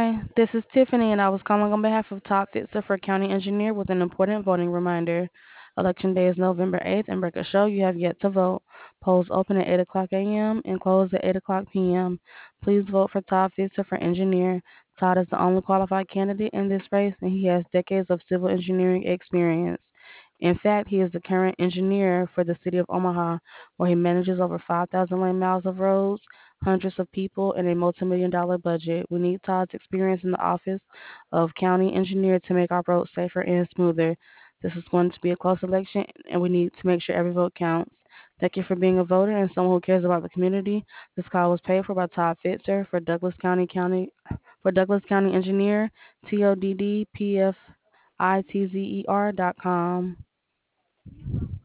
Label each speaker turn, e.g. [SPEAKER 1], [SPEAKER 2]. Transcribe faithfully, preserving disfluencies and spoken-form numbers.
[SPEAKER 1] Hi, this is Tiffany, and I was calling on behalf of Todd Fitzer for County Engineer with an important voting reminder. Election day is November eighth, and records show you have yet to vote. Polls open at eight o'clock a m and close at eight o'clock p m. Please vote for Todd Fitzer for Engineer. Todd is the only qualified candidate in this race, and he has decades of civil engineering experience. In fact, he is the current engineer for the city of Omaha, where he manages over five thousand lane miles of roads, hundreds of people, and a multi-million dollar budget. We need Todd's experience in the office of county engineer to make our roads safer and smoother. This is going to be a close election, and we need to make sure every vote counts. Thank you for being a voter and someone who cares about the community. This call was paid for by Todd Fitzer for Douglas County County for Douglas County Engineer, T O D D P F I T Z E R dot com.